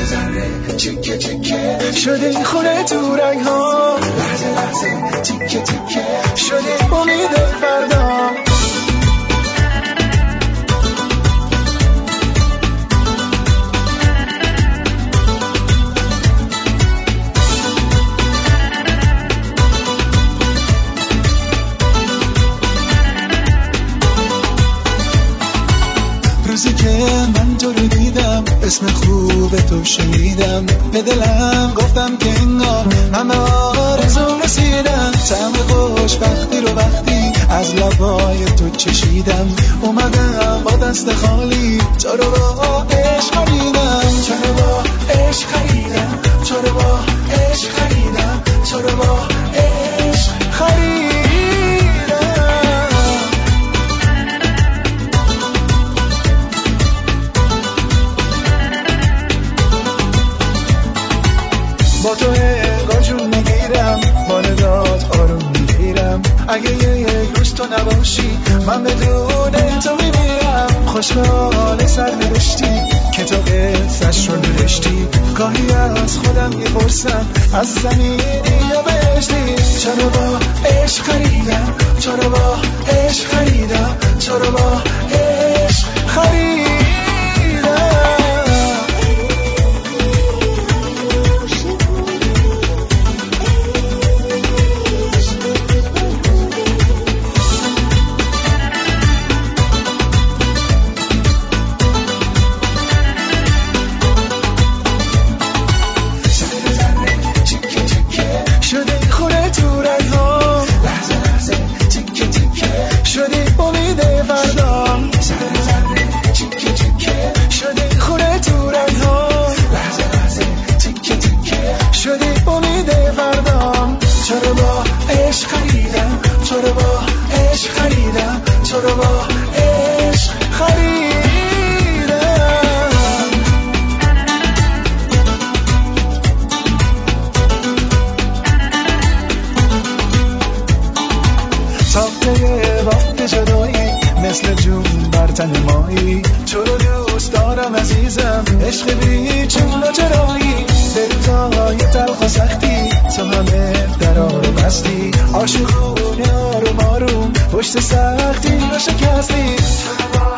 ذره چکه چکه شده این خونه تو رنگ ها، لحظه لحظه تیکه تیکه شده امید فردا. روزی که من تو رو دیدم، اسم خوب تو شنیدم، به دلم گفتم که انگار من به آرزوم رسیدم. طعم خوشبختی رو وقتی از لبای تو چشیدم، اومدم با دست خالی تو رو با عشق خریدم، تو رو با عشق خریدم، تو رو با عشق خریدم، تو رو با عشق خریدم. با تو انگار جون میگیرم، با نگات آروم میگیرم. اگه یک روز تو نباشی من بدون تو میمیرم. خوش به حال سر نوشتی که تو قصه‌اش رو نوشتی، گاهی از خودم میپرسم از زمینی یا بهشتی. چرا با عشق خریدم، چرا با عشق خریدم، چرا با عشق خریدم. مثل جون بر تن مایی، تو رو دوست دارم عزیزم، عشق بی چون و چرایی. دلتای تلخ و سختی تو همه درا رو بستی، عاشقونه آروم آروم پشت سختی رو شکستی.